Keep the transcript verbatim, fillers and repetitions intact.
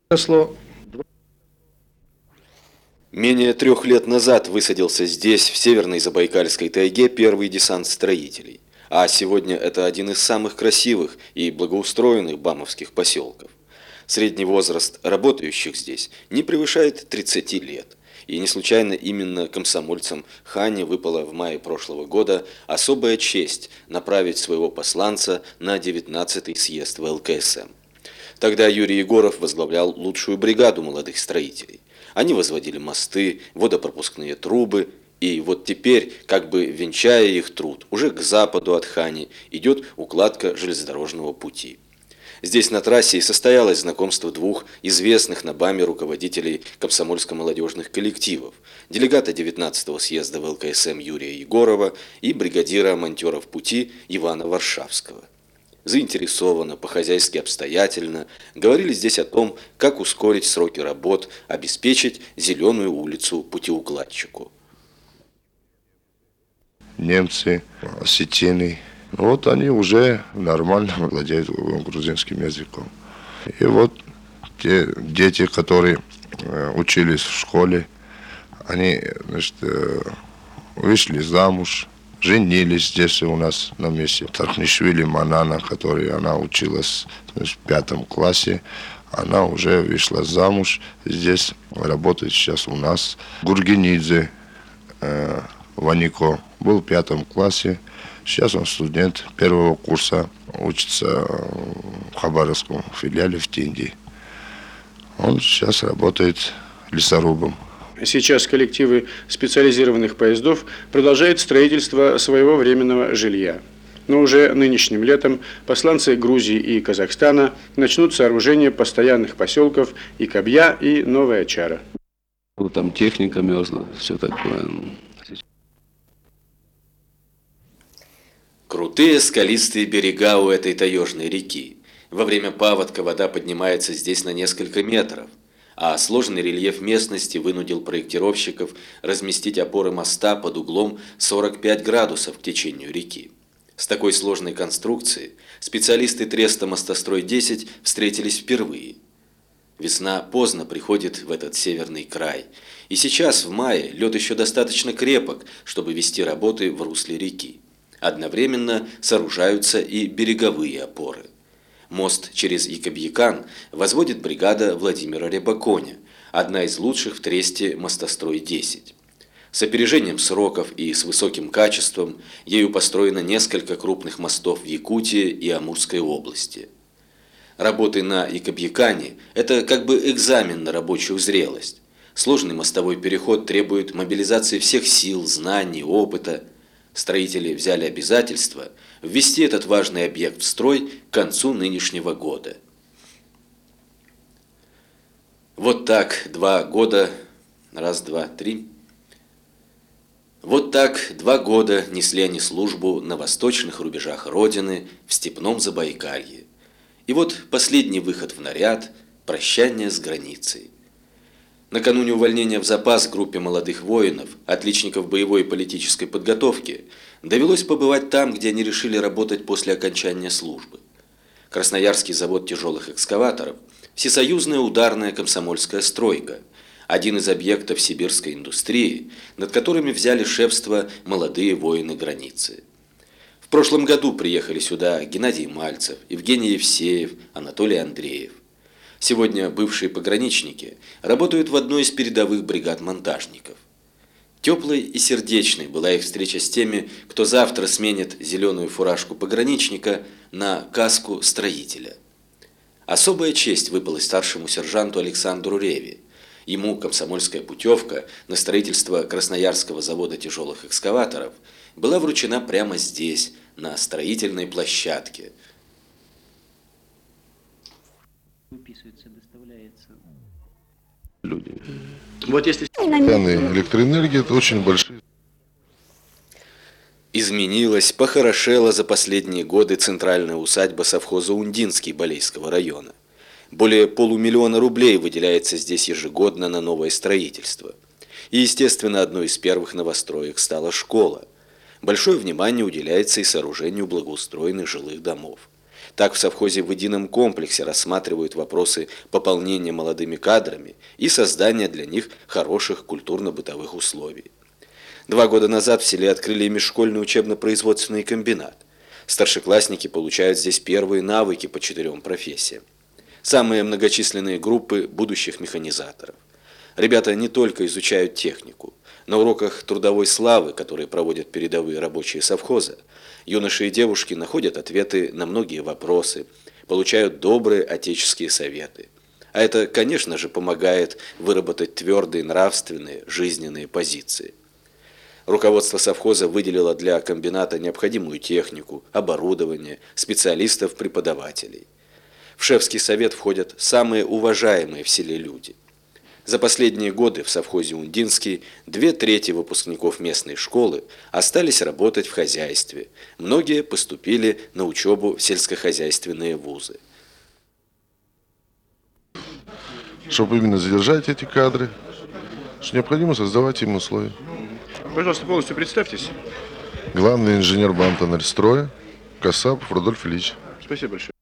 Прошло. Менее трех лет назад высадился здесь, в северной Забайкальской тайге, первый десант строителей. А сегодня это один из самых красивых и благоустроенных бамовских поселков. Средний возраст работающих здесь не превышает тридцати лет. И не случайно именно комсомольцам Хане выпала в мае прошлого года особая честь направить своего посланца на девятнадцатый съезд в эл ка эс эм. Тогда Юрий Егоров возглавлял лучшую бригаду молодых строителей. Они возводили мосты, водопропускные трубы, и вот теперь, как бы венчая их труд, уже к западу от Хани идет укладка железнодорожного пути. Здесь на трассе и состоялось знакомство двух известных на БАМе руководителей комсомольско-молодежных коллективов, делегата девятнадцатого съезда в эл ка эс эм Юрия Егорова и бригадира монтеров пути Ивана Варшавского. Заинтересованно, по-хозяйски обстоятельно говорили здесь о том, как ускорить сроки работ, обеспечить зеленую улицу путеукладчику. Немцы, осетины, вот они уже нормально владеют грузинским языком. И вот те дети, которые учились в школе, они, значит, вышли замуж, женились здесь у нас на месте. Тархнишвили Манана, которой она училась, значит, в пятом классе, она уже вышла замуж, здесь работает сейчас у нас. Гургенидзе э, Ванико был в пятом классе, сейчас он студент первого курса, учится в Хабаровском филиале в Тинди. Он сейчас работает лесорубом. Сейчас коллективы специализированных поездов продолжают строительство своего временного жилья. Но уже нынешним летом посланцы Грузии и Казахстана начнут сооружение постоянных поселков Икабья и Новая Чара. Там техника мерзла, все такое. Крутые скалистые берега у этой таежной реки. Во время паводка вода поднимается здесь на несколько метров, а сложный рельеф местности вынудил проектировщиков разместить опоры моста под углом сорок пять градусов к течению реки. С такой сложной конструкцией специалисты треста «Мостострой десять» встретились впервые. Весна поздно приходит в этот северный край, и сейчас, в мае, лед еще достаточно крепок, чтобы вести работы в русле реки. Одновременно сооружаются и береговые опоры. Мост через Икабьякан возводит бригада Владимира Рябаконя, одна из лучших в тресте «Мостострой десять». С опережением сроков и с высоким качеством ею построено несколько крупных мостов в Якутии и Амурской области. Работы на Икабьякане – это как бы экзамен на рабочую зрелость. Сложный мостовой переход требует мобилизации всех сил, знаний, опыта. Строители взяли обязательство ввести этот важный объект в строй к концу нынешнего года. Вот так два года, раз, два, три. Вот так два года несли они службу на восточных рубежах Родины в степном Забайкалье. И вот последний выход в наряд, прощание с границей. Накануне увольнения в запас группе молодых воинов, отличников боевой и политической подготовки, довелось побывать там, где они решили работать после окончания службы. Красноярский завод тяжелых экскаваторов, всесоюзная ударная комсомольская стройка, один из объектов сибирской индустрии, над которыми взяли шефство молодые воины границы. В прошлом году приехали сюда Геннадий Мальцев, Евгений Евсеев, Анатолий Андреев. Сегодня бывшие пограничники работают в одной из передовых бригад монтажников. Теплой и сердечной была их встреча с теми, кто завтра сменит зеленую фуражку пограничника на каску строителя. Особая честь выпала старшему сержанту Александру Реве. Ему комсомольская путевка на строительство Красноярского завода тяжелых экскаваторов была вручена прямо здесь, на строительной площадке. Выписывается, доставляется. Люди. Вот если... Цены электроэнергии – это очень большие. Изменилась, похорошела за последние годы центральная усадьба совхоза Ундинский Балейского района. Более полумиллиона рублей выделяется здесь ежегодно на новое строительство. И, естественно, одной из первых новостроек стала школа. Большое внимание уделяется и сооружению благоустроенных жилых домов. Так в совхозе в едином комплексе рассматривают вопросы пополнения молодыми кадрами и создания для них хороших культурно-бытовых условий. Два года назад в селе открыли межшкольный учебно-производственный комбинат. Старшеклассники получают здесь первые навыки по четырем профессиям. Самые многочисленные группы будущих механизаторов. Ребята не только изучают технику. На уроках трудовой славы, которые проводят передовые рабочие совхоза, юноши и девушки находят ответы на многие вопросы, получают добрые отеческие советы. А это, конечно же, помогает выработать твердые нравственные, жизненные позиции. Руководство совхоза выделило для комбината необходимую технику, оборудование, специалистов-преподавателей. В шефский совет входят самые уважаемые в селе люди. За последние годы в совхозе Ундинский две трети выпускников местной школы остались работать в хозяйстве. Многие поступили на учебу в сельскохозяйственные вузы. Чтобы именно задержать эти кадры, необходимо создавать им условия. Пожалуйста, полностью представьтесь. Главный инженер Бантонерстроя Касапов Рудольф Ильич. Спасибо большое.